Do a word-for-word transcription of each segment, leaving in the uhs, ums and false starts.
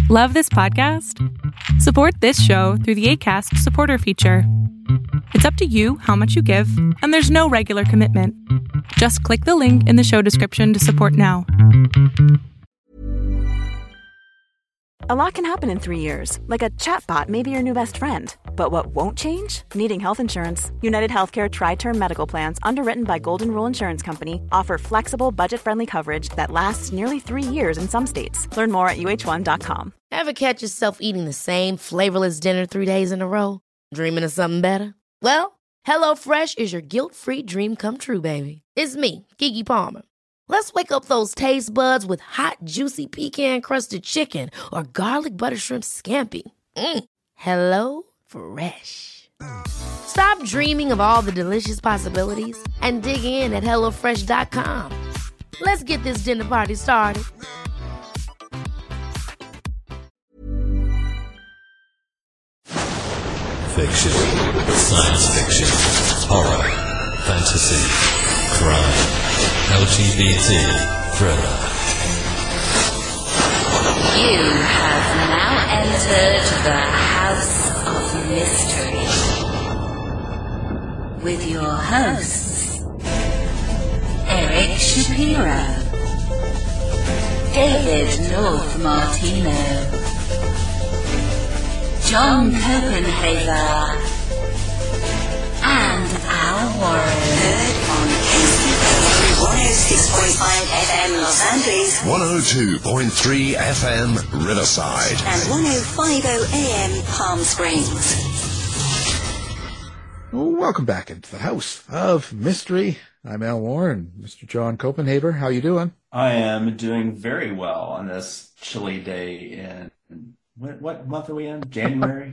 Love this podcast? Support this show through the Acast supporter feature. It's up to you how much you give, and there's no regular commitment. Just click the link in the show description to support now. A lot can happen in three years, like a chatbot may be your new best friend. But what won't change? Needing health insurance. United Healthcare Tri-Term Medical Plans, underwritten by Golden Rule Insurance Company, offer flexible, budget-friendly coverage that lasts nearly three years in some states. Learn more at U H one dot com. Ever catch yourself eating the same flavorless dinner three days in a row? Dreaming of something better? Well, HelloFresh is your guilt-free dream come true, baby. It's me, Keke Palmer. Let's wake up those taste buds with hot, juicy pecan-crusted chicken or garlic butter shrimp scampi. Mm. Hello Fresh. Stop dreaming of all the delicious possibilities and dig in at hello fresh dot com. Let's get this dinner party started. Fiction, science fiction, horror, fantasy, crime, L G B T, thriller. You have now entered the House of Mystery with your hosts, Eric Shapiro, David North Martino, John Copenhaver, and Al Warren. Heard on one oh six point five F M Los Angeles, one oh two point three F M Riverside, and one oh five point oh A M Palm Springs. Welcome back into the House of Mystery. I'm Al Warren. Mister John Copenhaver, how you doing? I am doing very well on this chilly day in... What, what month are we in? January?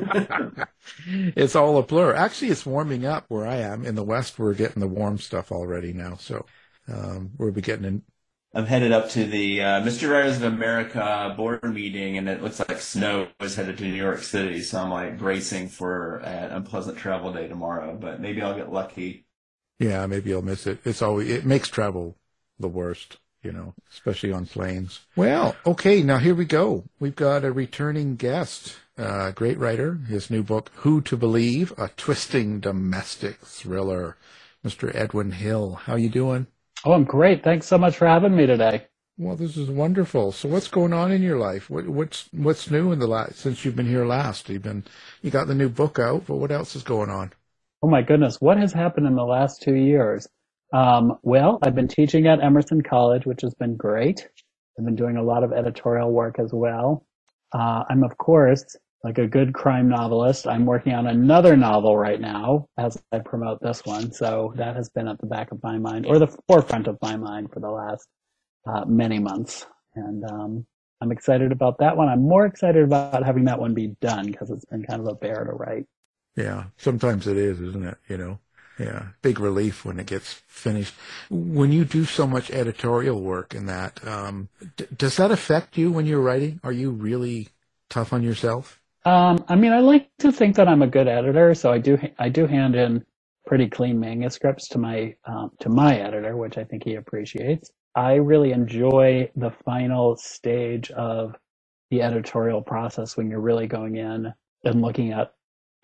It's all a blur. Actually, it's warming up where I am. In the West, we're getting the warm stuff already now. So um, we'll be getting in. I'm headed up to the uh, Mystery Writers of America board meeting, and it looks like snow is headed to New York City. So I'm like bracing for an unpleasant travel day tomorrow. But maybe I'll get lucky. Yeah, maybe I'll miss it. It's always it makes travel the worst. You know, especially on planes. Well, okay, now here we go. We've got a returning guest, uh, great writer. His new book, Who to Believe, a twisting domestic thriller. Mister Edwin Hill, how you doing? Oh, I'm great. Thanks so much for having me today. Well, this is wonderful. So, what's going on in your life? What, what's what's new in the last since you've been here last? You've been you got the new book out, but what else is going on? Oh my goodness, what has happened in the last two years? Um, well, I've been teaching at Emerson College, which has been great. I've been doing a lot of editorial work as well. Uh, I'm, of course, like a good crime novelist. I'm working on another novel right now as I promote this one. So that has been at the back of my mind, or the forefront of my mind for the last uh, many months. And um, I'm excited about that one. I'm more excited about having that one be done because it's been kind of a bear to write. Yeah, sometimes it is, isn't it? You know? Yeah, big relief when it gets finished. When you do so much editorial work in that, um, d- does that affect you when you're writing? Are you really tough on yourself? Um, I mean, I like to think that I'm a good editor, so I do I do hand in pretty clean manuscripts to my um, to my editor, which I think he appreciates. I really enjoy the final stage of the editorial process when you're really going in and looking at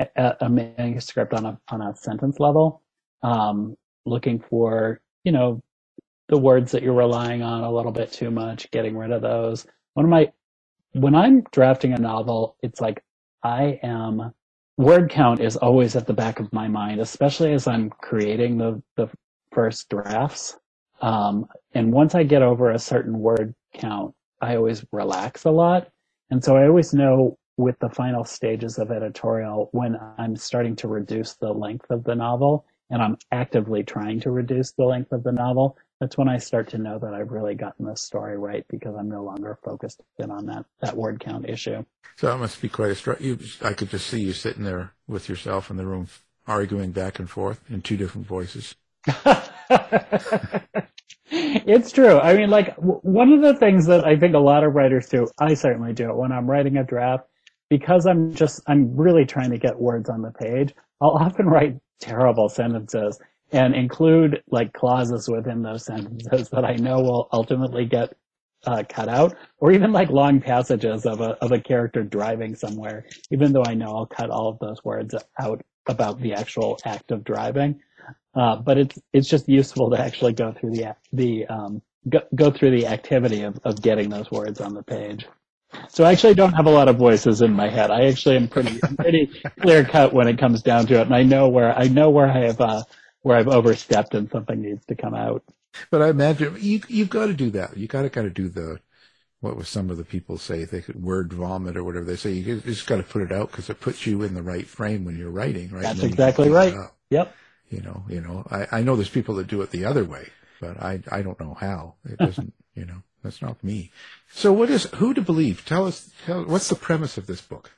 a manuscript on a on a sentence level, um, looking for, you know, the words that you're relying on a little bit too much, getting rid of those. One of my, when I'm drafting a novel, it's like I am, word count is always at the back of my mind, especially as I'm creating the, the first drafts. Um, and once I get over a certain word count, I always relax a lot. And so I always know with the final stages of editorial, when I'm starting to reduce the length of the novel, and I'm actively trying to reduce the length of the novel, that's when I start to know that I've really gotten the story right, because I'm no longer focused in on that, that word count issue. So that must be quite a struggle. You, I could just see you sitting there with yourself in the room, arguing back and forth in two different voices. It's true. I mean, like, w- one of the things that I think a lot of writers do, I certainly do it when I'm writing a draft, because I'm just, I'm really trying to get words on the page, I'll often write terrible sentences and include like clauses within those sentences that I know will ultimately get uh, cut out, or even like long passages of a of a character driving somewhere, even though I know I'll cut all of those words out about the actual act of driving. Uh, but it's it's just useful to actually go through the the um, go, go through the activity of, of getting those words on the page. So I actually don't have a lot of voices in my head. I actually am pretty pretty clear cut when it comes down to it, and I know where I know where I have uh, where I've overstepped and something needs to come out. But I imagine you you've got to do that. You got to kind of do the what was some of the people say they could word vomit or whatever they say. You just got to put it out because it puts you in the right frame when you're writing, right? That's exactly right. Yep. You know, you know. I, I know there's people that do it the other way, but I I don't know how. It doesn't. You know, that's not me. So what is Who to Believe? Tell us. Tell what's the premise of this book?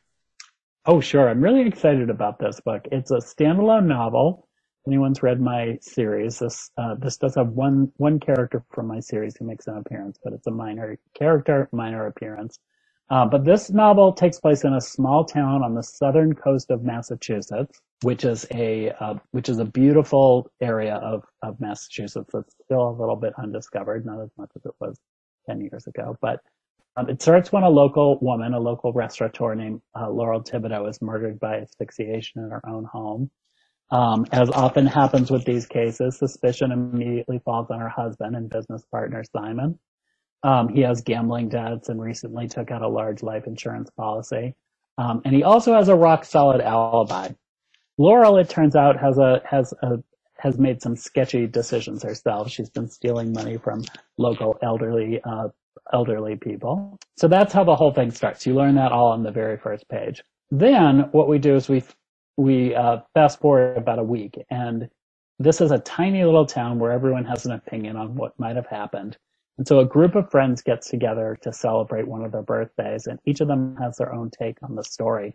Oh, sure. I'm really excited about this book. It's a standalone novel. If anyone's read my series, this uh, this does have one one character from my series who makes an appearance, but it's a minor character, minor appearance. Uh, but this novel takes place in a small town on the southern coast of Massachusetts, which is a uh, which is a beautiful area of, of Massachusetts that's still a little bit undiscovered, not as much as it was ten years ago. But um, it starts when a local woman, a local restaurateur named uh, Laurel Thibodeau, is murdered by asphyxiation in her own home. Um, as often happens with these cases, suspicion immediately falls on her husband and business partner, Simon. Um, he has gambling debts and recently took out a large life insurance policy. Um, and he also has a rock-solid alibi. Laurel, it turns out, has a has a has made some sketchy decisions herself. She's been stealing money from local elderly uh, elderly people. So that's how the whole thing starts. You learn that all on the very first page. Then what we do is we we uh, fast forward about a week, and this is a tiny little town where everyone has an opinion on what might have happened. And so a group of friends gets together to celebrate one of their birthdays, and each of them has their own take on the story.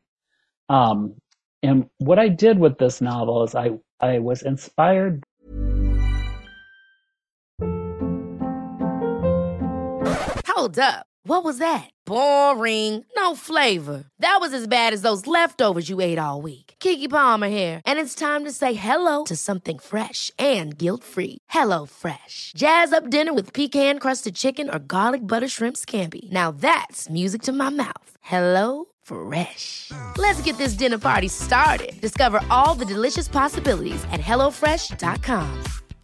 Um, and what I did with this novel is I, I was inspired. Hold up. What was that? Boring. No flavor. That was as bad as those leftovers you ate all week. Keke Palmer here, and it's time to say hello to something fresh and guilt-free. Hello Fresh. Jazz up dinner with pecan-crusted chicken or garlic butter shrimp scampi. Now that's music to my mouth. Hello Fresh. Let's get this dinner party started. Discover all the delicious possibilities at hello fresh dot com.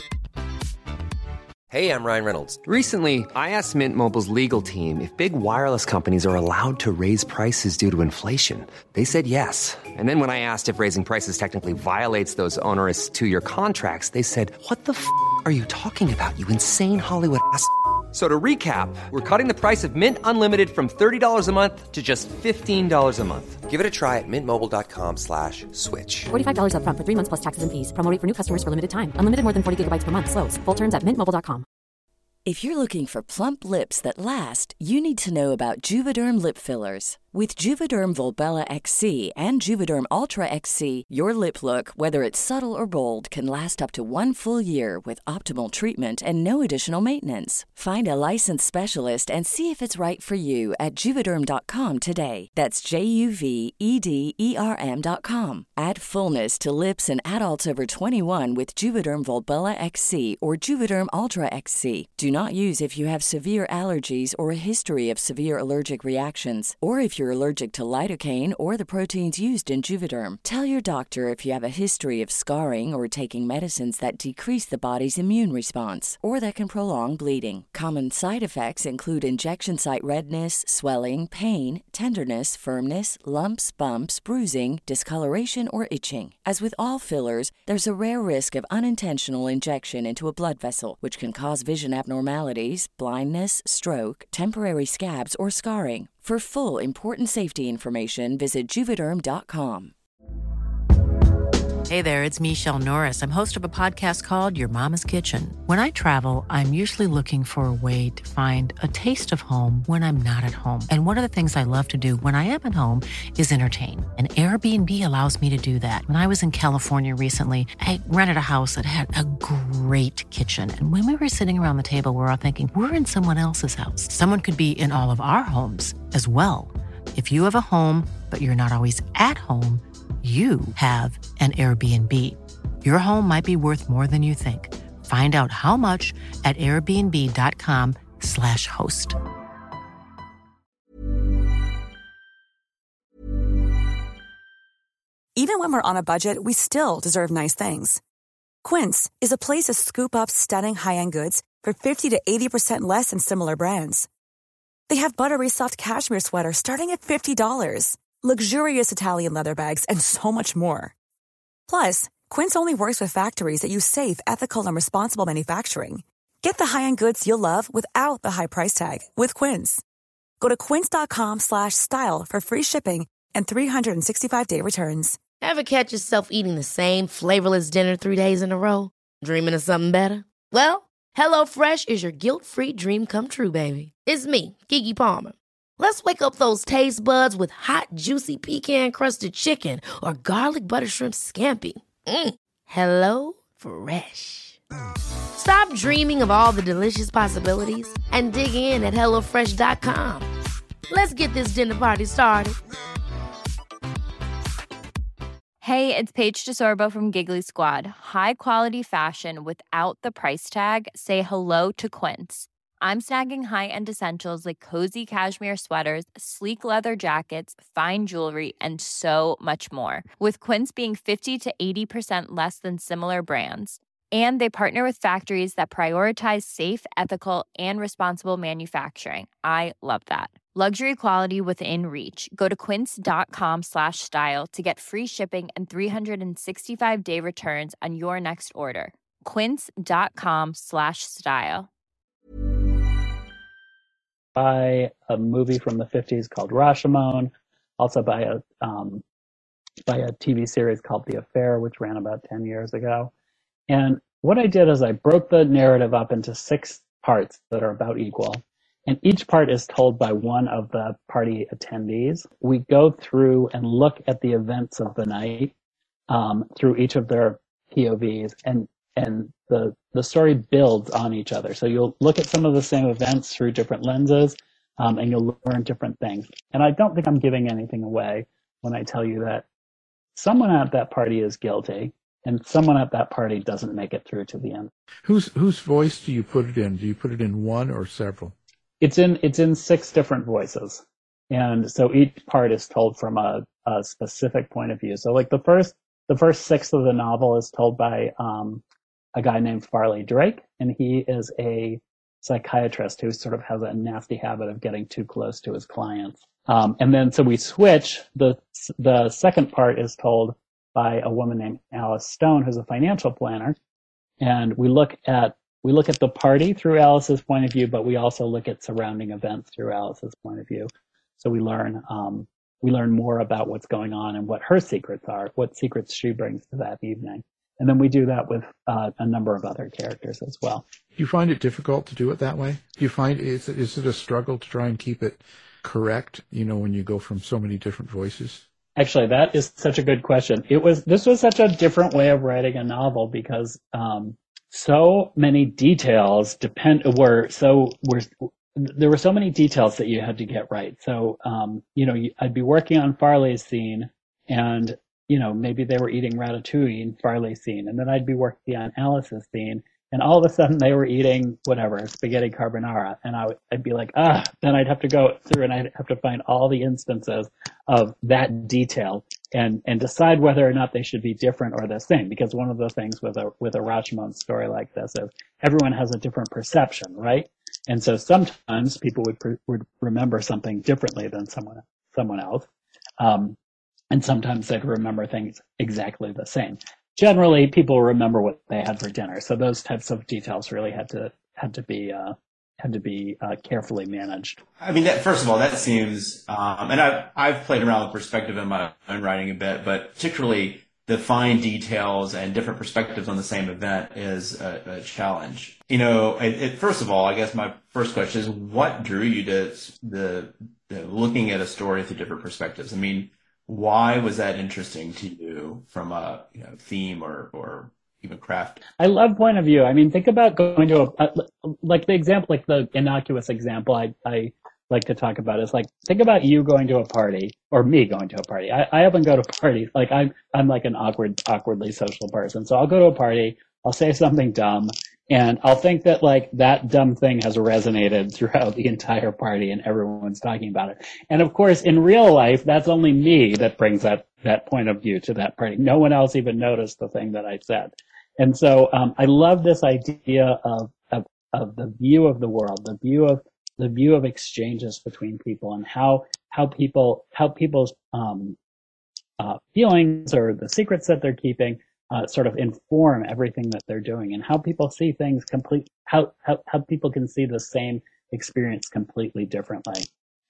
Hey, I'm Ryan Reynolds. Recently, I asked Mint Mobile's legal team if big wireless companies are allowed to raise prices due to inflation. They said yes. And then when I asked if raising prices technically violates those onerous two-year contracts, they said, what the f*** are you talking about, you insane Hollywood ass f- So to recap, we're cutting the price of Mint Unlimited from thirty dollars a month to just fifteen dollars a month. Give it a try at mintmobile.com slash switch. forty-five dollars up front for three months plus taxes and fees. Promo rate for new customers for limited time. Unlimited more than forty gigabytes per month. Slows full terms at mint mobile dot com. If you're looking for plump lips that last, you need to know about Juvederm lip fillers. With Juvederm Volbella X C and Juvederm Ultra X C, your lip look, whether it's subtle or bold, can last up to one full year with optimal treatment and no additional maintenance. Find a licensed specialist and see if it's right for you at Juvederm dot com today. That's J U V E D E R M dot com. Add fullness to lips in adults over twenty-one with Juvederm Volbella X C or Juvederm Ultra X C. Do not use if you have severe allergies or a history of severe allergic reactions, or if you're allergic to lidocaine or the proteins used in Juvederm. Tell your doctor if you have a history of scarring or taking medicines that decrease the body's immune response or that can prolong bleeding. Common side effects include injection site redness, swelling, pain, tenderness, firmness, lumps, bumps, bruising, discoloration, or itching. As with all fillers, there's a rare risk of unintentional injection into a blood vessel, which can cause vision abnormalities, blindness, stroke, temporary scabs, or scarring. For full important safety information, visit Juvederm dot com. Hey there, it's Michelle Norris. I'm host of a podcast called Your Mama's Kitchen. When I travel, I'm usually looking for a way to find a taste of home when I'm not at home. And one of the things I love to do when I am at home is entertain. And Airbnb allows me to do that. When I was in California recently, I rented a house that had a great kitchen. And when we were sitting around the table, we were all thinking, we're in someone else's house. Someone could be in all of our homes as well. If you have a home, but you're not always at home, you have an Airbnb. Your home might be worth more than you think. Find out how much at airbnb.com slash host. Even when we're on a budget, we still deserve nice things. Quince is a place to scoop up stunning high-end goods for fifty to eighty percent less than similar brands. They have buttery soft cashmere sweaters starting at fifty dollars, luxurious Italian leather bags, and so much more. Plus, Quince only works with factories that use safe, ethical, and responsible manufacturing. Get the high-end goods you'll love without the high price tag with Quince. Go to quince.com slash style for free shipping and three sixty-five day returns. Ever catch yourself eating the same flavorless dinner three days in a row? Dreaming of something better? Well, HelloFresh is your guilt-free dream come true, baby. It's me, Keke Palmer. Let's wake up those taste buds with hot, juicy pecan-crusted chicken or garlic butter shrimp scampi. Mm. Hello Fresh. Stop dreaming of all the delicious possibilities and dig in at hello fresh dot com. Let's get this dinner party started. Hey, it's Paige DeSorbo from Giggly Squad. High quality fashion without the price tag. Say hello to Quince. I'm snagging high-end essentials like cozy cashmere sweaters, sleek leather jackets, fine jewelry, and so much more. With Quince being fifty to eighty percent less than similar brands. And they partner with factories that prioritize safe, ethical, and responsible manufacturing. I love that. Luxury quality within reach. Go to quince.com slash style to get free shipping and three sixty-five day returns on your next order. Quince.com slash style. By a movie from the fifties called Rashomon, also by a um, by a T V series called The Affair, which ran about ten years ago. And what I did is I broke the narrative up into six parts that are about equal. And each part is told by one of the party attendees. We go through and look at the events of the night um, through each of their P O Vs, and and the the story builds on each other. So you'll look at some of the same events through different lenses, um, and you'll learn different things. And I don't think I'm giving anything away when I tell you that someone at that party is guilty, and someone at that party doesn't make it through to the end. Whose whose voice do you put it in? Do you put it in one or several? It's in it's in six different voices, and so each part is told from a, a specific point of view. So, like the first the first sixth of the novel is told by um, a guy named Farley Drake, and he is a psychiatrist who sort of has a nasty habit of getting too close to his clients. Um, and then so we switch. the The second part is told by a woman named Alice Stone, who's a financial planner, and we look at we look at the party through Alice's point of view, but we also look at surrounding events through Alice's point of view. So we learn um, we learn more about what's going on and what her secrets are, what secrets she brings to that evening. And then we do that with uh, a number of other characters as well. Do you find it difficult to do it that way? Do you find is it, is it a struggle to try and keep it correct? You know, when you go from so many different voices. Actually, that is such a good question. It was this was such a different way of writing a novel because um, so many details depend were so were there were so many details that you had to get right. So um, you know, I'd be working on Farley's scene, and you know, maybe they were eating ratatouille in Farley's scene, and then I'd be working on Alice's scene, and all of a sudden they were eating whatever, spaghetti carbonara, and I would, I'd be like, ah, then I'd have to go through and I'd have to find all the instances of that detail and, and decide whether or not they should be different or the same. Because one of the things with a, with a Rashomon story like this is everyone has a different perception, right? And so sometimes people would, would remember something differently than someone, someone else. Um, and sometimes they'd remember things exactly the same. Generally, people remember what they had for dinner, so those types of details really had to had to be uh, had to be uh, carefully managed. I mean, that, first of all, that seems, um, and I've I've played around with perspective in my own writing a bit, but particularly the fine details and different perspectives on the same event is a, a challenge. You know, it, it, first of all, I guess my first question is, what drew you to the, the looking at a story through different perspectives? I mean, why was that interesting to you from a you know, theme or, or even craft? I love point of view. I mean, think about going to a, like the example, like the innocuous example I, I like to talk about is like, think about you going to a party or me going to a party. I, I often go to parties. Like I'm, I'm like an awkward, awkwardly social person. So I'll go to a party, I'll say something dumb, And I'll think that like that dumb thing has resonated throughout the entire party and everyone's talking about it. And of course, in real life, that's only me that brings that, that point of view to that party. No one else even noticed the thing that I said. And so um, I love this idea of, of of the view of the world, the view of the view of exchanges between people, and how how people how people's um, uh, feelings or the secrets that they're keeping uh, sort of inform everything that they're doing, and how people see things complete how how, how people can see the same experience completely differently.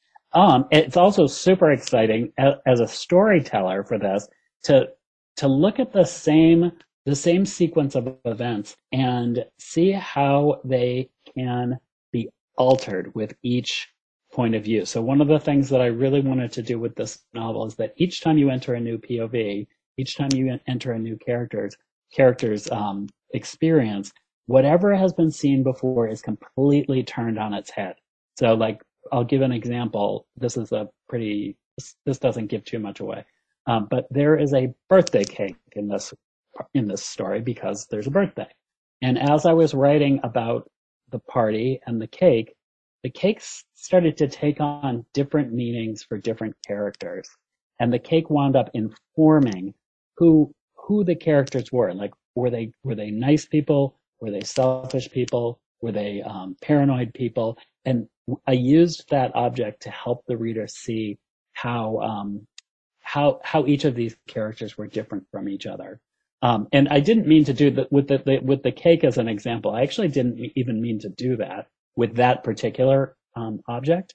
Um, it's also super exciting as, as a storyteller for this to to look at the same the same sequence of events and see how they can be altered with each point of view. So one of the things that I really wanted to do with this novel is that each time you enter a new P O V, each time you enter a new character's character's um, experience, whatever has been seen before is completely turned on its head. So like, I'll give an example. This is a pretty, this, this doesn't give too much away. Um, but there is a birthday cake in this in this story because there's a birthday. And as I was writing about the party and the cake, the cake started to take on different meanings for different characters. And the cake wound up informing who who the characters were. Like, were they were they nice people? Were they selfish people? Were they um, paranoid people? And I used that object to help the reader see how um, how how each of these characters were different from each other. Um, and I didn't mean to do that with the, the with the cake as an example. I actually didn't even mean to do that with that particular um, object.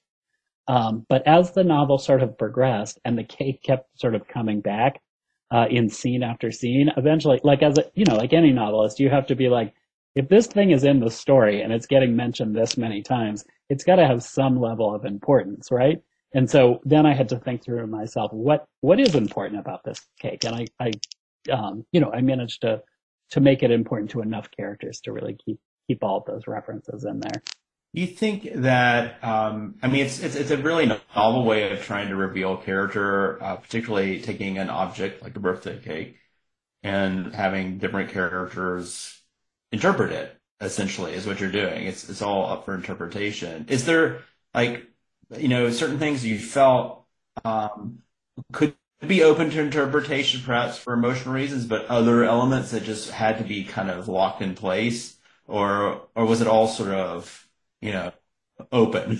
Um, but as the novel sort of progressed and the cake kept sort of coming back uh, in scene after scene, eventually, like as a, you know, like any novelist, you have to be like, if this thing is in the story and it's getting mentioned this many times, it's got to have some level of importance, right? And so then I had to think through myself, what what is important about this cake? And I, I Um, you know, I managed to to make it important to enough characters to really keep keep all of those references in there. You think that, um, I mean, it's, it's it's a really novel way of trying to reveal character, uh, particularly taking an object like a birthday cake and having different characters interpret it, essentially, is what you're doing. It's it's all up for interpretation. Is there, like, you know, certain things you felt um, could be open to interpretation, perhaps for emotional reasons, but other elements that just had to be kind of locked in place, or or was it all sort of, you know, open?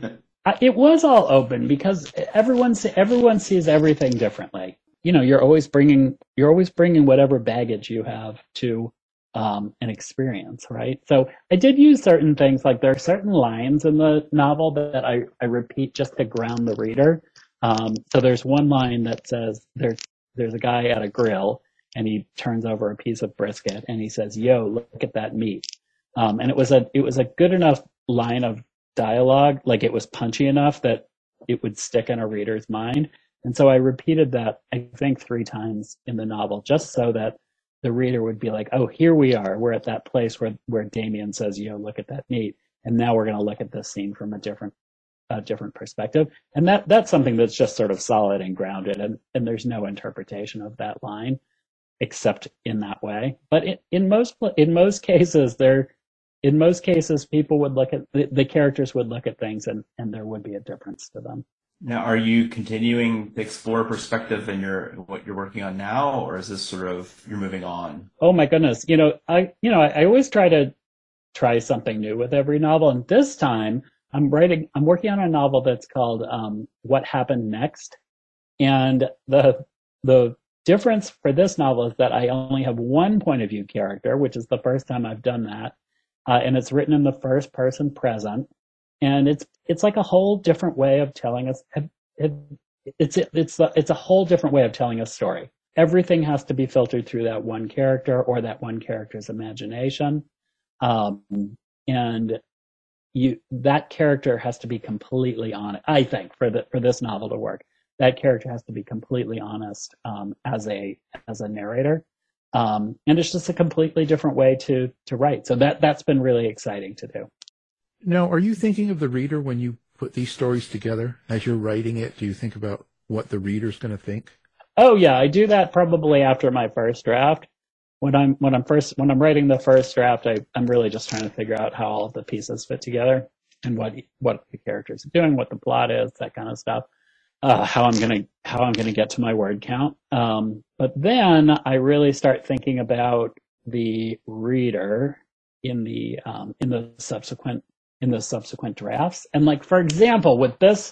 It was all open because everyone everyone sees everything differently. You know, you're always bringing you're always bringing whatever baggage you have to um, an experience, right? So I did use certain things, like there are certain lines in the novel that I, I repeat just to ground the reader. Um, so there's one line that says there's there's a guy at a grill and he turns over a piece of brisket and he says, "Yo, look at that meat." Um, and it was a it was a good enough line of dialogue, like it was punchy enough that it would stick in a reader's mind. And so I repeated that, I think, three times in the novel, just so that the reader would be like, "Oh, here we are. We're at that place where where Damien says, 'Yo, look at that meat,' and now we're going to look at this scene from a different." a different perspective. And that that's something that's just sort of solid and grounded, and, and there's no interpretation of that line except in that way. But in, in most in most cases, there in most cases people would look at the, the characters would look at things and, and there would be a difference to them. Now, are you continuing to explore perspective in your what you're working on now, or is this sort of you're moving on? Oh my goodness. You know, I you know, I, I always try to try something new with every novel, and this time I'm writing, I'm working on a novel that's called um, What Happened Next. And the the difference for this novel is that I only have one point of view character, which is the first time I've done that. Uh, and it's written in the first person present. And it's it's like a whole different way of telling us. It, it, it's it's a, it's a whole different way of telling a story. Everything has to be filtered through that one character or that one character's imagination. Um, and You, that character has to be completely honest, I think, for the for this novel to work. That character has to be completely honest um, as a as a narrator, um, and it's just a completely different way to to write. So that that's been really exciting to do. Now, are you thinking of the reader when you put these stories together? As you're writing it, do you think about what the reader's going to think? Oh yeah, I do that probably after my first draft. when I'm when I'm first when I'm writing the first draft, I, I'm really just trying to figure out how all of the pieces fit together and what what the characters are doing, what the plot is, that kind of stuff. Uh, how I'm gonna how I'm gonna get to my word count. Um, but then I really start thinking about the reader in the um, in the subsequent in the subsequent drafts. And like for example, with this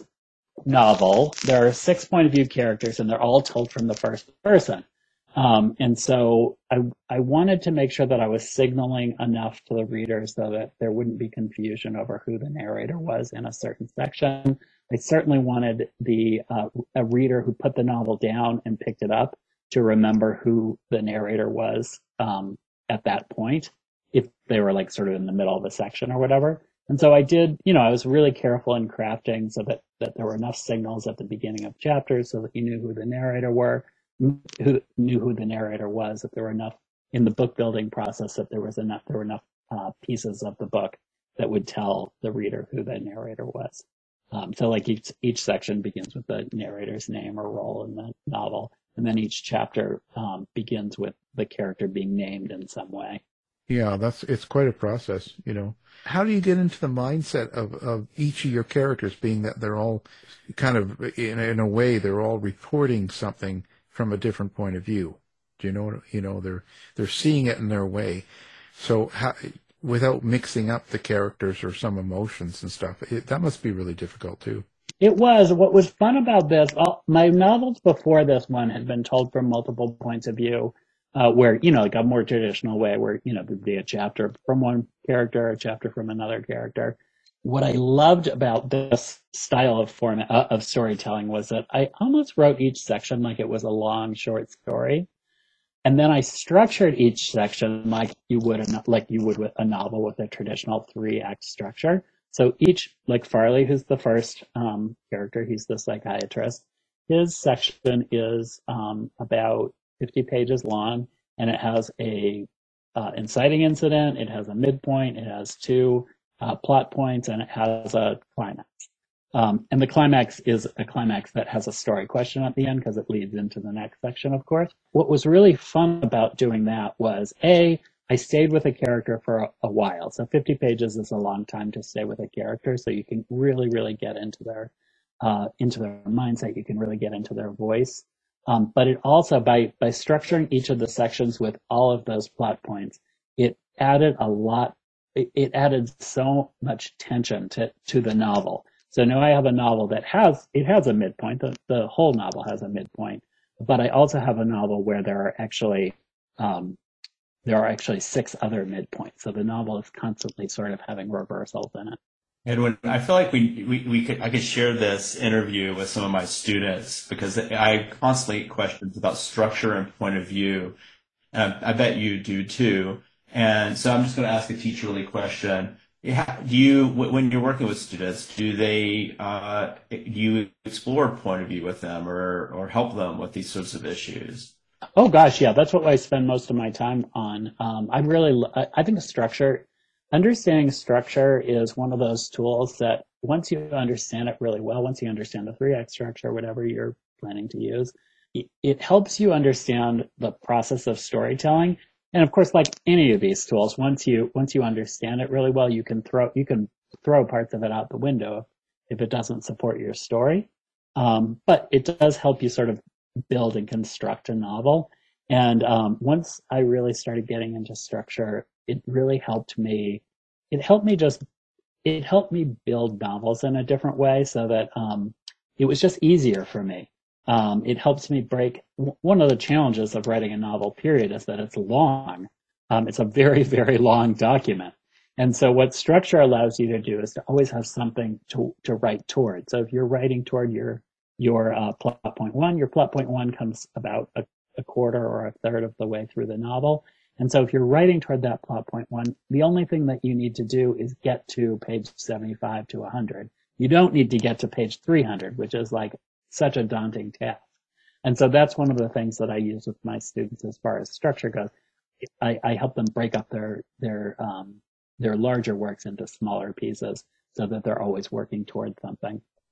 novel, there are six point of view characters, and they're all told from the first person. Um, and so I, I wanted to make sure that I was signaling enough to the reader so that there wouldn't be confusion over who the narrator was in a certain section. I certainly wanted the uh, a reader who put the novel down and picked it up to remember who the narrator was um, at that point, if they were like sort of in the middle of a section or whatever. And so I did, you know, I was really careful in crafting so that, that there were enough signals at the beginning of chapters so that you knew who the narrator were. Who knew who the narrator was, that there were enough in the book building process, that there was enough, there were enough uh, pieces of the book that would tell the reader who the narrator was. Um, so like each, each section begins with the narrator's name or role in the novel. And then each chapter um, begins with the character being named in some way. Yeah, that's, it's quite a process, you know. How do you get into the mindset of, of each of your characters, being that they're all kind of, in, in a way, they're all reporting something from a different point of view? Do you know what, you know, they're, they're seeing it in their way. So how, without mixing up the characters or some emotions and stuff, it, that must be really difficult too. It was. What was fun about this, well, my novels before this one had been told from multiple points of view, uh, where, you know, like a more traditional way where, you know, there'd be a chapter from one character, a chapter from another character. What I loved about this style of format uh, of storytelling was that I almost wrote each section like it was a long, short story. And then I structured each section like you would, a, like you would with a novel with a traditional three act structure. So each, like Farley, who's the first um, character, he's the psychiatrist. His section is um, about fifty pages long, and it has a uh, inciting incident, it has a midpoint, it has two uh, plot points, and it has a climax. Um, and the climax is a climax that has a story question at the end because it leads into the next section, of course. What was really fun about doing that was, A, I stayed with a character for a, a while. So fifty pages is a long time to stay with a character, so you can really, really get into their uh, into their mindset. You can really get into their voice. Um, but it also, by by structuring each of the sections with all of those plot points, it added a lot. It, it added so much tension to to the novel. So now I have a novel that has it has a midpoint. The the whole novel has a midpoint, but I also have a novel where there are actually um, there are actually six other midpoints. So the novel is constantly sort of having reversals in it. Edwin, I feel like we, we, we could, I could share this interview with some of my students because I constantly get questions about structure and point of view. And I, I bet you do too. And so I'm just going to ask a teacherly question. Do you, when you're working with students, do they, uh, do you explore point of view with them or, or help them with these sorts of issues? Oh gosh, yeah, that's what I spend most of my time on. Um, I really, I think structure, understanding structure is one of those tools that once you understand it really well, once you understand the three act structure, whatever you're planning to use, it, it helps you understand the process of storytelling. And of course, like any of these tools, once you once you understand it really well, you can throw you can throw parts of it out the window if it doesn't support your story. Um, but it does help you sort of build and construct a novel. And um, once I really started getting into structure, it really helped me. It helped me just it helped me build novels in a different way, so that um, it was just easier for me. Um, it helps me break. One of the challenges of writing a novel, period, is that it's long. Um, it's a very, very long document. And so what structure allows you to do is to always have something to, to write toward. So if you're writing toward your, your uh, plot point one, your plot point one comes about a, a quarter or a third of the way through the novel. And so if you're writing toward that plot point one, the only thing that you need to do is get to page seventy-five to one hundred. You don't need to get to page three hundred, which is like such a daunting task. And so that's one of the things that I use with my students as far as structure goes. I, I help them break up their their um, their larger works into smaller pieces so that they're always working towards something.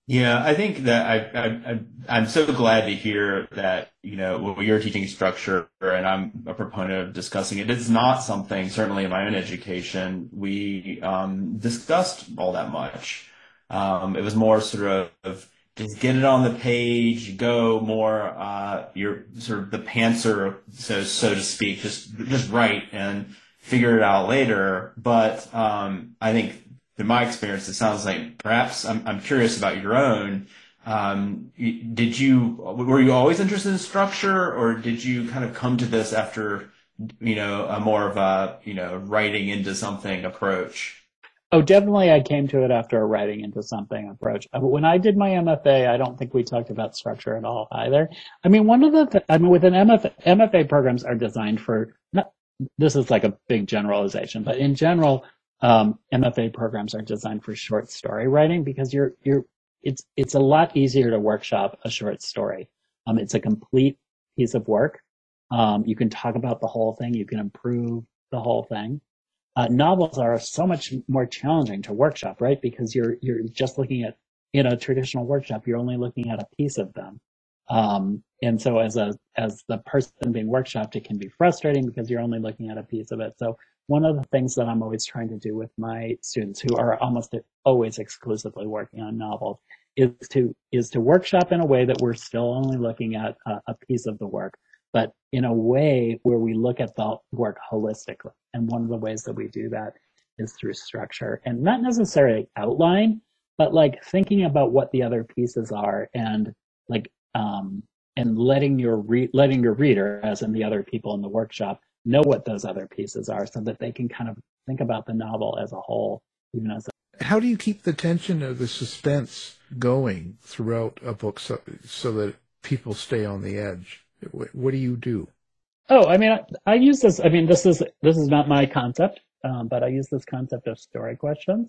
Yeah, I think that I, I, I, I'm so glad to hear that, you know, when you're teaching structure, and I'm a proponent of discussing it, it's not something, certainly in my own education, we um, discussed all that much. Um, it was more sort of just get it on the page, go more, uh, you're sort of the pantser, so, so to speak, just, just write and figure it out later. But um, I think, in my experience, it sounds like perhaps I'm, I'm curious about your own. Um, did you, were you always interested in structure, or did you kind of come to this after, you know, a more of a, you know, writing into something approach? Oh, definitely I came to it after a writing into something approach. When I did my M F A, I don't think we talked about structure at all either. I mean, one of the, th- I mean, with an M F A, M F A programs are designed for, not, this is like a big generalization, but in general, Um, M F A programs are designed for short story writing because you're, you're, it's, it's a lot easier to workshop a short story. Um, it's a complete piece of work. Um, you can talk about the whole thing. You can improve the whole thing. Uh, novels are so much more challenging to workshop, right? Because you're, you're just looking at, in a traditional workshop, you're only looking at a piece of them. Um, and so as a, as the person being workshopped, it can be frustrating because you're only looking at a piece of it. So one of the things that I'm always trying to do with my students, who are almost always exclusively working on novels, is to is to workshop in a way that we're still only looking at a, a piece of the work, but in a way where we look at the work holistically. And one of the ways that we do that is through structure, and not necessarily outline, but like thinking about what the other pieces are, and like um, and letting your re- letting your reader, as in the other people in the workshop, know what those other pieces are, so that they can kind of think about the novel as a whole, even as a... How do you keep the tension or the suspense going throughout a book so, so that people stay on the edge? What do you do? Oh, I mean, I, I use this, I mean, this is, this is not my concept, um, but I use this concept of story questions.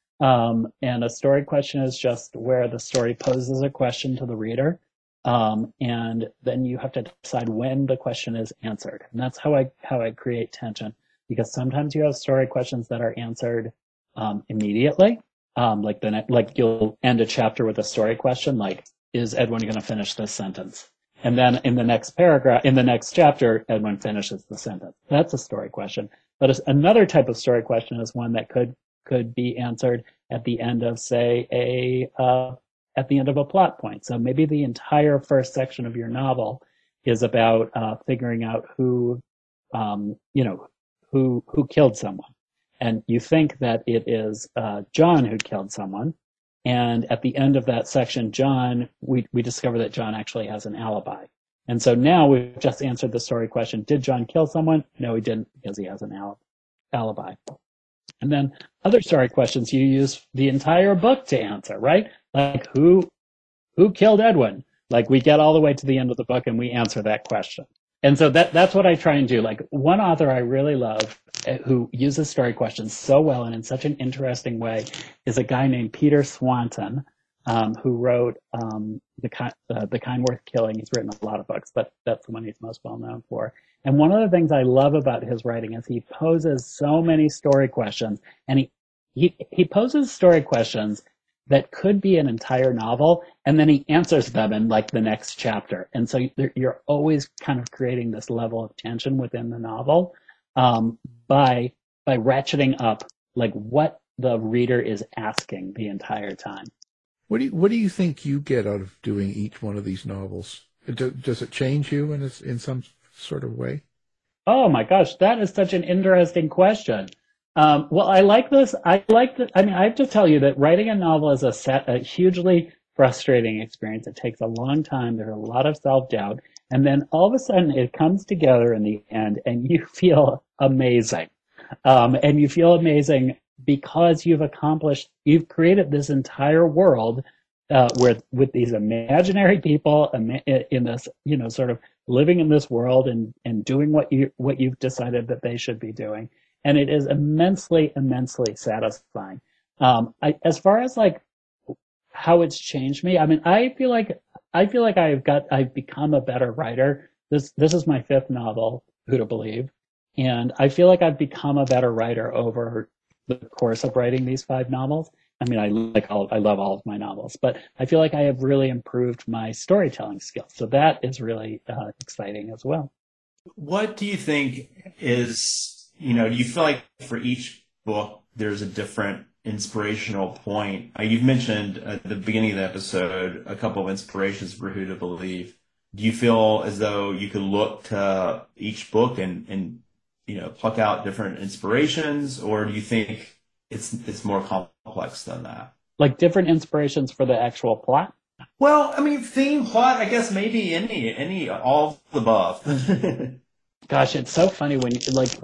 Um, and a story question is just where the story poses a question to the reader. Um, and then you have to decide when the question is answered. And that's how I, how I create tension, because sometimes you have story questions that are answered, um, immediately. Um, like the, like you'll end a chapter with a story question, like, is Edwin going to finish this sentence? And then in the next paragraph, in the next chapter, Edwin finishes the sentence. That's a story question. But another type of story question is one that could, could be answered at the end of, say, a, uh, at the end of a plot point. So maybe the entire first section of your novel is about uh, figuring out who, um, you know, who who killed someone, and you think that it is uh, John who killed someone. And at the end of that section, John, we we discover that John actually has an alibi. And so now we've just answered the story question: did John kill someone? No, he didn't, because he has an al- alibi. And then other story questions you use the entire book to answer, right? Like who who killed Edwin? Like we get all the way to the end of the book and we answer that question. And so that that's what I try and do. Like one author I really love who uses story questions so well and in such an interesting way is a guy named Peter Swanton, um, who wrote um, the, uh, the Kind Worth Killing. He's written a lot of books, but that's the one he's most well known for. And one of the things I love about his writing is he poses so many story questions, and he, he, he poses story questions that could be an entire novel, and then he answers them in like the next chapter. And so you're always kind of creating this level of tension within the novel um, by, by ratcheting up like what the reader is asking the entire time. What do you, what do you think you get out of doing each one of these novels? Does it change you in, in some sort of way? Oh my gosh, that is such an interesting question. Um, well, I like this. I like that. I mean, I have to tell you that writing a novel is a, set, a hugely frustrating experience. It takes a long time. There's a lot of self-doubt. And then all of a sudden it comes together in the end and you feel amazing. Um, and you feel amazing because you've accomplished, you've created this entire world uh, where with these imaginary people in this, you know, sort of living in this world and, and doing what you, what you've decided that they should be doing. And it is immensely, immensely satisfying. Um, I, as far as like how it's changed me, I mean, I feel like, I feel like I've got, I've become a better writer. This, this is my fifth novel, Who to Believe. And I feel like I've become a better writer over the course of writing these five novels. I mean, I like all, I love all of my novels, but I feel like I have really improved my storytelling skills. So that is really uh, exciting as well. What do you think is, you know, do you feel like for each book there's a different inspirational point? Uh, you've mentioned at the beginning of the episode a couple of inspirations for Who to Believe. Do you feel as though you could look to each book and, and you know, pluck out different inspirations, or do you think it's it's more complex than that? Like different inspirations for the actual plot? Well, I mean, theme, plot, I guess maybe any, any, all of the above. Gosh, it's so funny when you, like,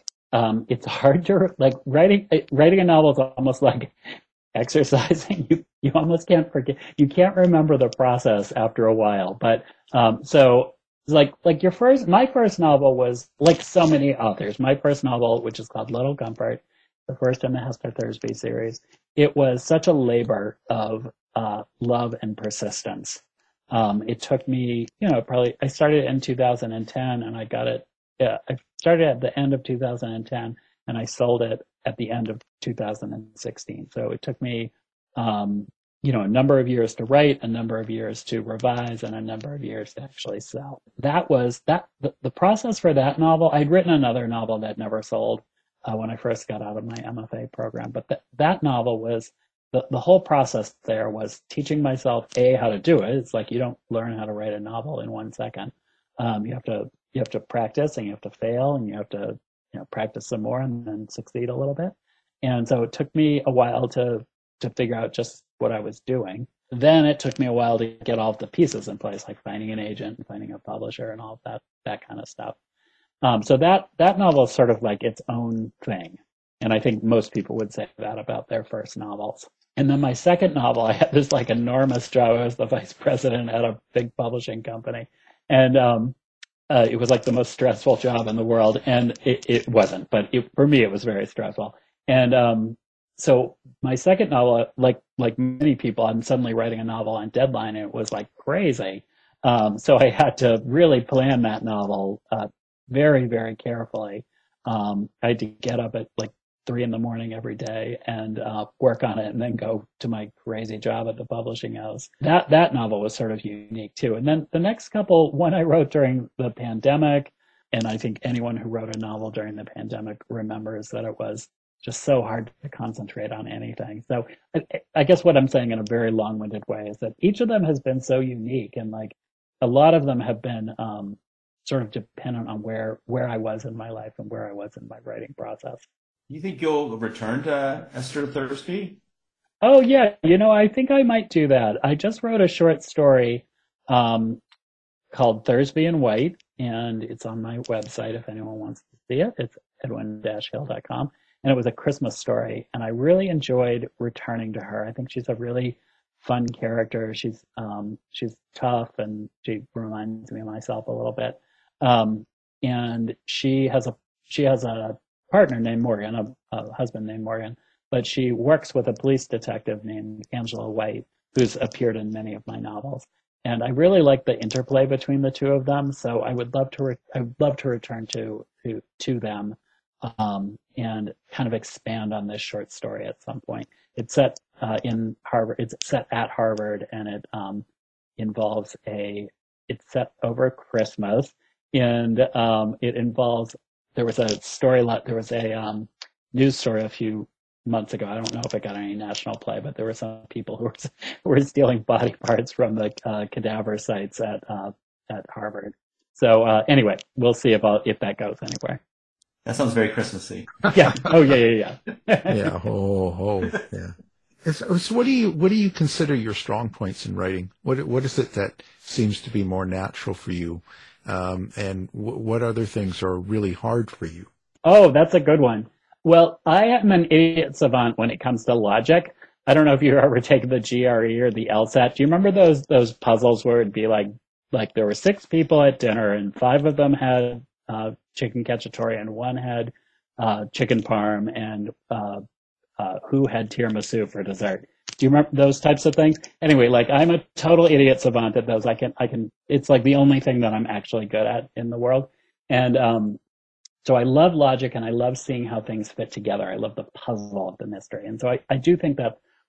um, it's hard to, like, writing, writing a novel is almost like exercising. You, you almost can't forget, you can't remember the process after a while. But, um, so, like, like your first, my first novel was, like so many authors, my first novel, which is called Little Comfort, the first in the Hester Thursby series, it was such a labor of uh, love and persistence. Um, it took me, you know, probably, I started in two thousand ten and I got it, yeah, I started at the end of two thousand ten and I sold it at the end of two thousand sixteen. So it took me, um, you know, a number of years to write, a number of years to revise, and a number of years to actually sell. That was, that the, the process for that novel. I'd written another novel that never sold uh, when I first got out of my M F A program, but th- that novel was, The, the whole process there was teaching myself, A, how to do it. It's like you don't learn how to write a novel in one second. Um, you have to you have to practice, and you have to fail, and you have to you know practice some more and then succeed a little bit. And so it took me a while to to figure out just what I was doing. Then it took me a while to get all of the pieces in place, like finding an agent and finding a publisher and all of that that kind of stuff. Um, so that that novel is sort of like its own thing. And I think most people would say that about their first novels. And then my second novel, I had this like enormous job. I was the vice president at a big publishing company. And um, uh, it was like the most stressful job in the world. And it, it wasn't, but it, for me, it was very stressful. And um, so my second novel, like like many people, I'm suddenly writing a novel on deadline, and it was like crazy. Um, so I had to really plan that novel uh, very, very carefully. Um, I had to get up at like three in the morning every day and uh, work on it, and then go to my crazy job at the publishing house. That that novel was sort of unique too. And then the next couple, one I wrote during the pandemic, and I think anyone who wrote a novel during the pandemic remembers that it was just so hard to concentrate on anything. So I, I guess what I'm saying in a very long-winded way is that each of them has been so unique, and like a lot of them have been um, sort of dependent on where where I was in my life and where I was in my writing process. Do you think you'll return to Hester Thursby? Oh, yeah. You know, I think I might do that. I just wrote a short story um, called Thursby in White, and it's on my website if anyone wants to see it. It's edwin dash hill dot com. And it was a Christmas story, and I really enjoyed returning to her. I think she's a really fun character. She's um, she's tough, and she reminds me of myself a little bit. Um, and she has a she has a partner named Morgan, a, a husband named Morgan, but she works with a police detective named Angela White, who's appeared in many of my novels. And I really like the interplay between the two of them. So I would love to, re- I would love to return to, to, to them, um, and kind of expand on this short story at some point. It's set, uh, in Harvard, it's set at Harvard, and it, um, involves a, it's set over Christmas, and, um, it involves, there was a story, there was a um, news story a few months ago. I don't know if it got any national play, but there were some people who were, who were stealing body parts from the uh, cadaver sites at uh, at Harvard. So uh, anyway, we'll see about if that goes anywhere. That sounds very Christmassy. Yeah. Oh yeah, yeah, yeah. yeah. Oh, oh, yeah. So, so what do you what do you consider your strong points in writing? What what is it that seems to be more natural for you? Um, and w- what other things are really hard for you? Oh, that's a good one. Well, I am an idiot savant when it comes to logic. I don't know if you've ever taken the G R E or the LSAT. Do you remember those those puzzles where it'd be like like there were six people at dinner, and five of them had uh, chicken cacciatore, and one had uh, chicken parm, and uh, uh, who had tiramisu for dessert? Do you remember those types of things? Anyway, like I'm a total idiot savant at those. I can, I can, it's like the only thing that I'm actually good at in the world. And, um, so I love logic, and I love seeing how things fit together. I love the puzzle of the mystery. And so I, I do think that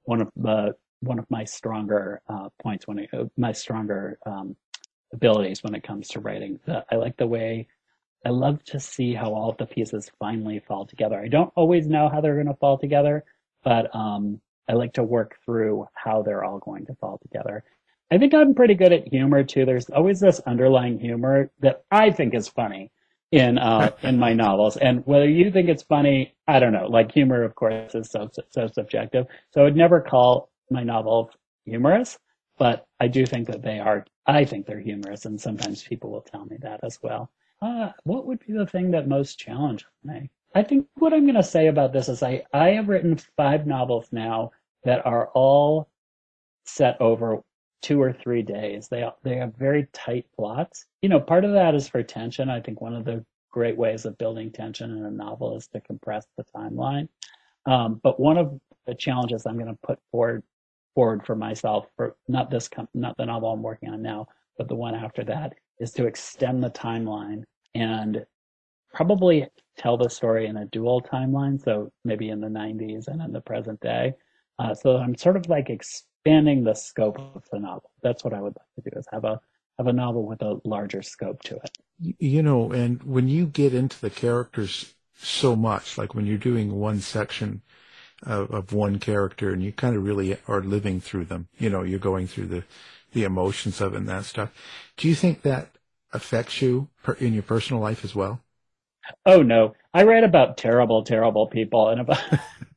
one of the one of my stronger uh, points when it, uh, my stronger um, abilities when it comes to writing. The, I like the way I love to see how all of the pieces finally fall together. I don't always know how they're going to fall together, but um, I like to work through how they're all going to fall together. I think I'm pretty good at humor too. There's always this underlying humor that I think is funny in uh, in my novels, and whether you think it's funny, I don't know. Like humor, of course, is so so subjective. So I would never call my novel humorous, but I do think that they are. I think they're humorous, and sometimes people will tell me that as well. Uh, what would be the thing that most challenges me? I think what I'm going to say about this is I I have written five novels now that are all set over two or three days. They they have very tight plots. You know, part of that is for tension. I think one of the great ways of building tension in a novel is to compress the timeline. Um, but one of the challenges I'm going to put forward forward for myself, for not this not the novel I'm working on now, but the one after that, is to extend the timeline and probably tell the story in a dual timeline. So maybe in the nineties and in the present day. Uh, so I'm sort of like expanding the scope of the novel. That's what I would like to do, is have a have a novel with a larger scope to it. You know, and when you get into the characters so much, like when you're doing one section of, of one character and you kind of really are living through them, you know, you're going through the, the emotions of it and that stuff. Do you think that affects you per, in your personal life as well? Oh, no. I write about terrible, terrible people. And about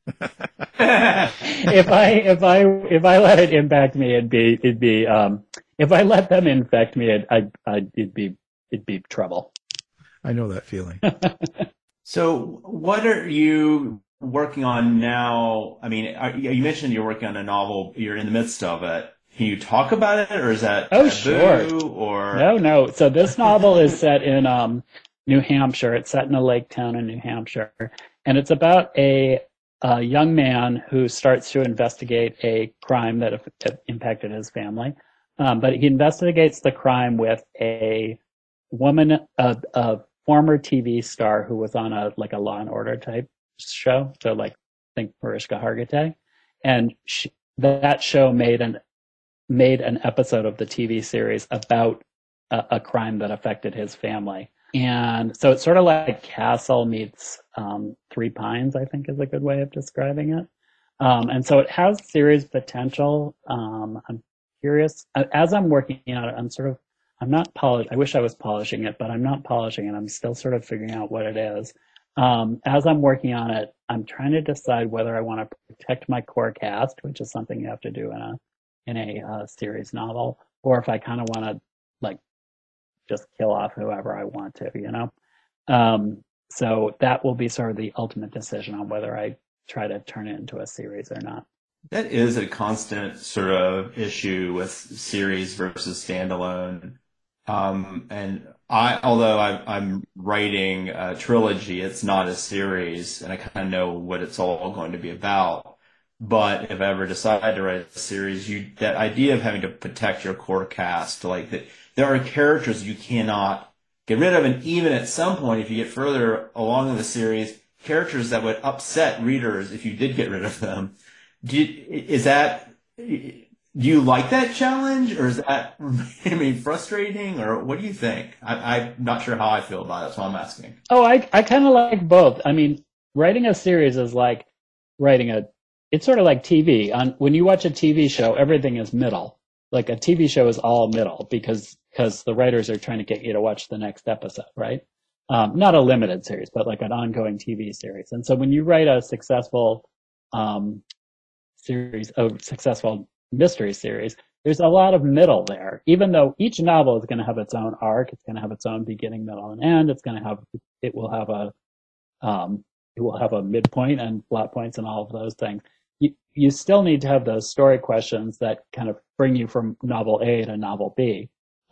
if I if I if I let it impact me, it'd be it'd be um, if I let them infect me, it I'd, I'd, it'd be it'd be trouble. I know that feeling. So, what are you working on now? I mean, are, you mentioned you're working on a novel. You're in the midst of it. Can you talk about it, or is that oh taboo, sure? Or no, no. So this novel is set in um, New Hampshire. It's set in a lake town in New Hampshire, and it's about a a young man who starts to investigate a crime that impacted his family. Um, but he investigates the crime with a woman, a, a former T V star who was on a like a Law and Order type show. So like, think Mariska Hargitay, and she, that show made an made an episode of the T V series about a, a crime that affected his family. And so it's sort of like Castle meets um, Three Pines, I think is a good way of describing it. Um, and so it has series potential. Um, I'm curious. As I'm working on it, I'm sort of, I'm not polished. I wish I was polishing it, but I'm not polishing it. I'm still sort of figuring out what it is. Um, as I'm working on it, I'm trying to decide whether I want to protect my core cast, which is something you have to do in a in a uh, series novel, or if I kind of want to like just kill off whoever I want to, you know? Um, so that will be sort of the ultimate decision on whether I try to turn it into a series or not. That is a constant sort of issue with series versus standalone. Um, and I, although I, I'm writing a trilogy, it's not a series, and I kind of know what it's all going to be about. But if I ever decide to write a series, you that idea of having to protect your core cast, like that, there are characters you cannot get rid of, and even at some point, if you get further along in the series, characters that would upset readers if you did get rid of them. Do you, is that do you like that challenge, or is that I mean frustrating, or what do you think? I, I'm not sure how I feel about it. That's why I'm asking. Oh, I I kind of like both. I mean, writing a series is like writing a. It's sort of like T V. On when you watch a T V show, everything is middle. Like a T V show is all middle because because the writers are trying to get you to watch the next episode, right? Um, not a limited series, but like an ongoing T V series. And so when you write a successful um, series, a successful mystery series, there's a lot of middle there. Even though each novel is going to have its own arc, it's going to have its own beginning, middle, and end. It's going to have it will have a um, it will have a midpoint and plot points and all of those things. You, you still need to have those story questions that kind of bring you from novel A to novel B.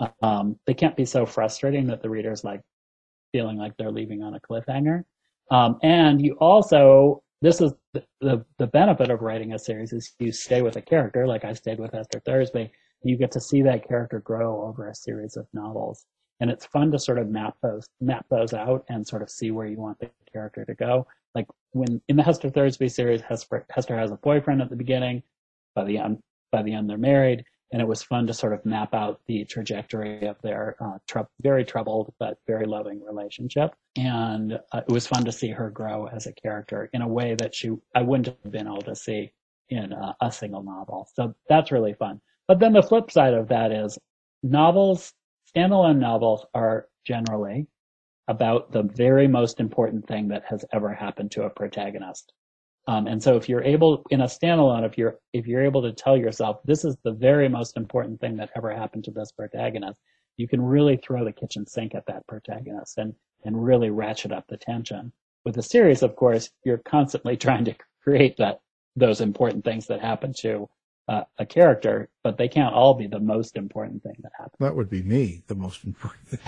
Um, they can't be so frustrating that the reader's like feeling like they're leaving on a cliffhanger. Um, and you also, this is the, the, the benefit of writing a series is you stay with a character, like I stayed with Hester Thursby. You get to see that character grow over a series of novels. And it's fun to sort of map those, map those out and sort of see where you want the character to go. Like when in the Hester Thursby series, Hester, Hester has a boyfriend at the beginning. by the end, by the end they're married. And it was fun to sort of map out the trajectory of their uh, tr- very troubled but very loving relationship. And uh, it was fun to see her grow as a character in a way that she I wouldn't have been able to see in uh, a single novel. So that's really fun. But then the flip side of that is novels, standalone novels are generally about the very most important thing that has ever happened to a protagonist. Um, and so if you're able, in a standalone, if you're, if you're able to tell yourself, this is the very most important thing that ever happened to this protagonist, you can really throw the kitchen sink at that protagonist and, and really ratchet up the tension. With a series, of course, you're constantly trying to create that, those important things that happen to uh, a character, but they can't all be the most important thing that happened. That would be me, the most important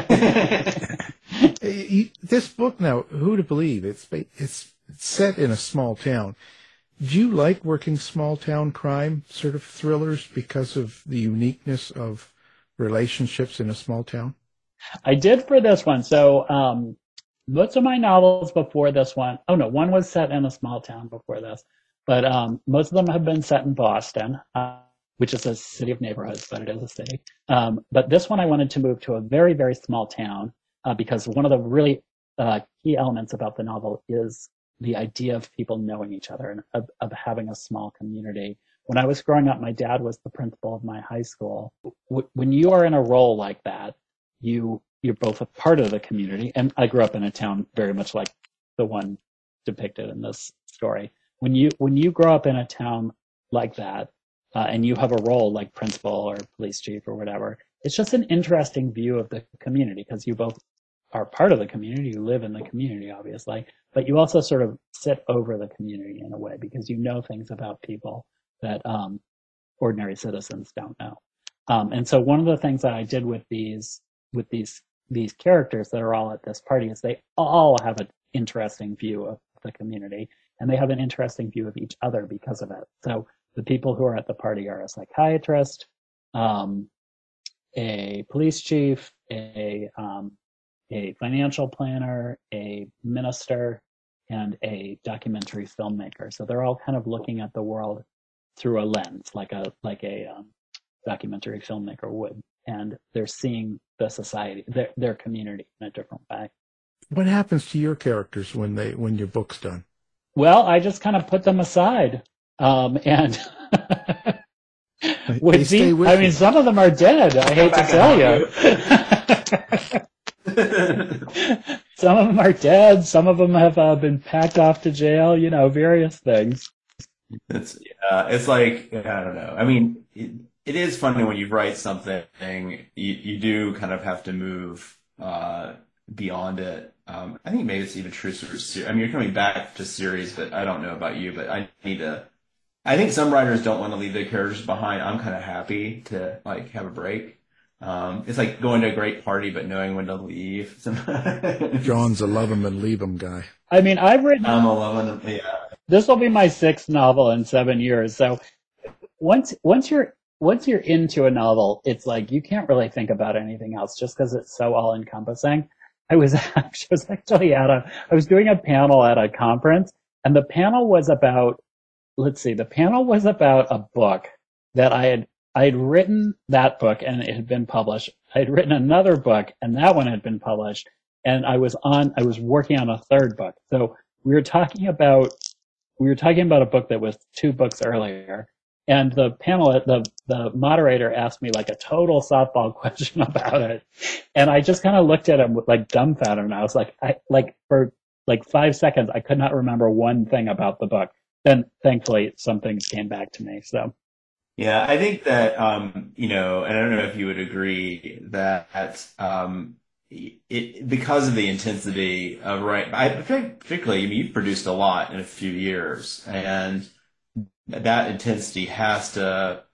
thing. This book now, Who to Believe, it's, it's, It's set in a small town. Do you like working small town crime sort of thrillers because of the uniqueness of relationships in a small town? I did for this one. So um, most of my novels before this one, oh no, one was set in a small town before this, but um, most of them have been set in Boston, uh, which is a city of neighborhoods, but it is a city. Um, but this one I wanted to move to a very, very small town uh, because one of the really uh, key elements about the novel is the idea of people knowing each other and of, of having a small community. When I was growing up, my dad was the principal of my high school. W- when you are in a role like that, you, you're both a part of the community. And I grew up in a town very much like the one depicted in this story. When you, when you grow up in a town like that, uh, and you have a role like principal or police chief or whatever, it's just an interesting view of the community because you both are part of the community, you live in the community, obviously, but you also sort of sit over the community in a way because you know things about people that um, ordinary citizens don't know. Um, and so one of the things that I did with these with these these characters that are all at this party is they all have an interesting view of the community, and they have an interesting view of each other because of it. So the people who are at the party are a psychiatrist, um, a police chief, a um, a financial planner, a minister, and a documentary filmmaker. So they're all kind of looking at the world through a lens, like a like a um, documentary filmmaker would, and they're seeing the society, their their community, in a different way. What happens to your characters when they when your book's done? Well, I just kind of put them aside, um, and they see, stay with I you. mean, some of them are dead. I hate to tell you. Some of them are dead. Some of them have uh, been packed off to jail. You know, various things. It's uh, it's like I don't know. I mean, it, it is funny when you write something, you you do kind of have to move uh, beyond it. Um, I think maybe it's even true for series. I mean, you're coming back to series, but I don't know about you. But I need to. I think some writers don't want to leave their characters behind. I'm kind of happy to like have a break. Um, it's like going to a great party, but knowing when to leave. John's a love 'em and leave 'em guy. I mean, I've written. I'm a love 'em, yeah. This will be my sixth novel in seven years. So once once you're once you're into a novel, it's like you can't really think about anything else just because it's so all encompassing. I was I was actually at a I was doing a panel at a conference, and the panel was about let's see, the panel was about a book that I had. I had written that book and it had been published. I had written another book and that one had been published. And I was on, I was working on a third book. So we were talking about, we were talking about a book that was two books earlier. And the panel, the, the moderator asked me like a total softball question about it. And I just kind of looked at him with like dumbfounded. And I was like, I, like for like five seconds, I could not remember one thing about the book. Then thankfully some things came back to me. So. Yeah, I think that, um, you know, and I don't know if you would agree that, um, it, because of the intensity of right, I particularly, I mean, you've produced a lot in a few years, and that intensity has to,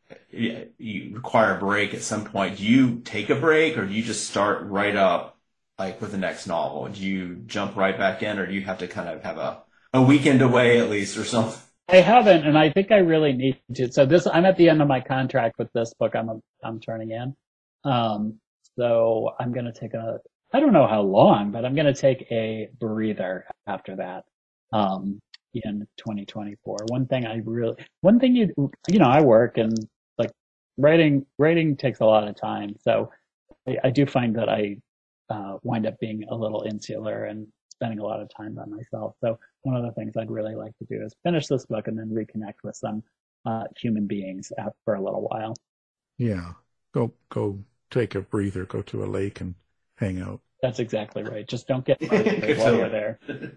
you require a break at some point. Do you take a break, or do you just start right up, like with the next novel? Do you jump right back in, or do you have to kind of have a, a weekend away at least or something? I haven't, and I think I really need to. So this, I'm at the end of my contract with this book. I'm a, I'm turning in. Um, so I'm going to take a. I don't know how long, but I'm going to take a breather after that. Um, in twenty twenty-four. One thing I really, one thing you, you know, I work and like writing, writing takes a lot of time. So I, I do find that I uh, wind up being a little insular and spending a lot of time by myself. So one of the things I'd really like to do is finish this book and then reconnect with some uh, human beings out for a little while. Yeah. Go, go take a breather, go to a lake and hang out. That's exactly right. Just don't get frustrated while you're there.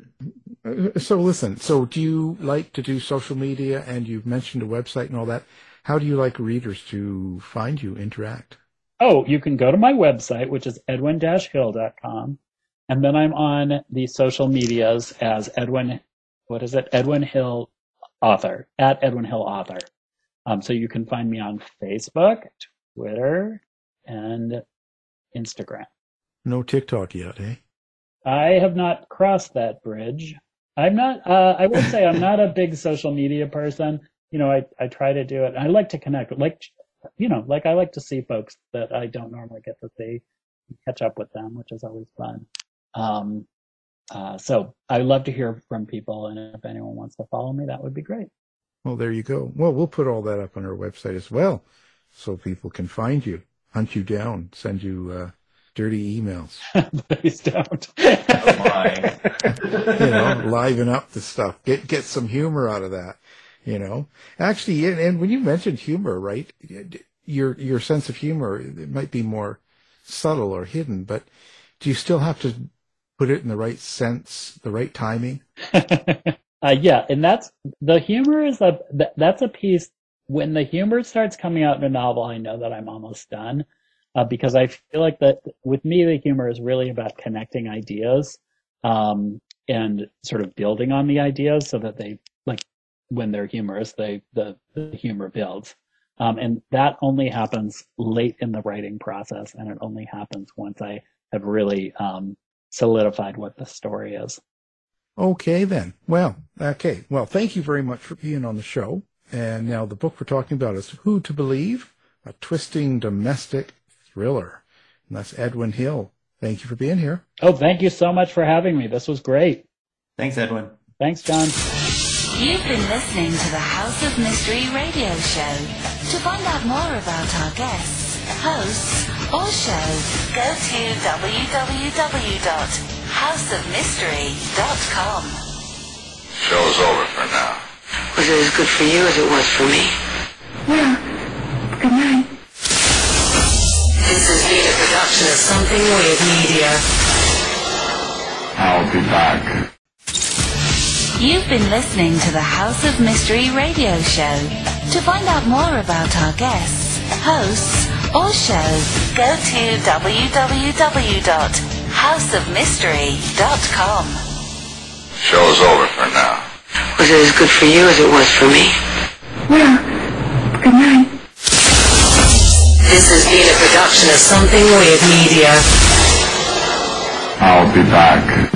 So listen, so do you like to do social media, and you've mentioned a website and all that? How do you like readers to find you, interact? Oh, you can go to my website, which is edwin dash hill dot com. And then I'm on the social medias as Edwin, what is it? Edwin Hill Author, at Edwin Hill Author. Um, so you can find me on Facebook, Twitter, and Instagram. No TikTok yet, eh? I have not crossed that bridge. I'm not, uh, I will say I'm not a big social media person. You know, I, I try to do it. I like to connect, like, you know, like I like to see folks that I don't normally get to see, catch up with them, which is always fun. Um, uh, so I love to hear from people, and if anyone wants to follow me, that would be great. Well, there you go. Well, we'll put all that up on our website as well, so people can find you, hunt you down, send you uh, dirty emails. Please don't. Oh my. You know, liven up the stuff. Get get some humor out of that. You know, actually, and, and when you mentioned humor, right? Your your sense of humor, it might be more subtle or hidden, but do you still have to put it in the right sense, the right timing? uh, yeah, and that's the humor is a that's a piece. When the humor starts coming out in a novel, I know that I'm almost done. Uh, because I feel like that with me, the humor is really about connecting ideas um, and sort of building on the ideas so that they, like, when they're humorous, they the, the humor builds. Um, and that only happens late in the writing process, and it only happens once I have really um, solidified what the story is. Okay, then. Well, okay. Well, thank you very much for being on the show. And now the book we're talking about is Who to Believe? A Twisting Domestic Thriller. And that's Edwin Hill. Thank you for being here. Oh, thank you so much for having me. This was great. Thanks, Edwin. Thanks, John. You've been listening to the House of Mystery radio show. To find out more about our guests, hosts, or show, go to w w w dot house of mystery dot com. Show's over for now. Was it as good for you as it was for me? Well, good night. This has been a production of Something Weird Media. I'll be back. You've been listening to the House of Mystery radio show. To find out more about our guests, hosts, or show, go to w w w dot house of mystery dot com. Show's over for now. Was it as good for you as it was for me? Well, good night. This has been a production of Something Weird Media. I'll be back.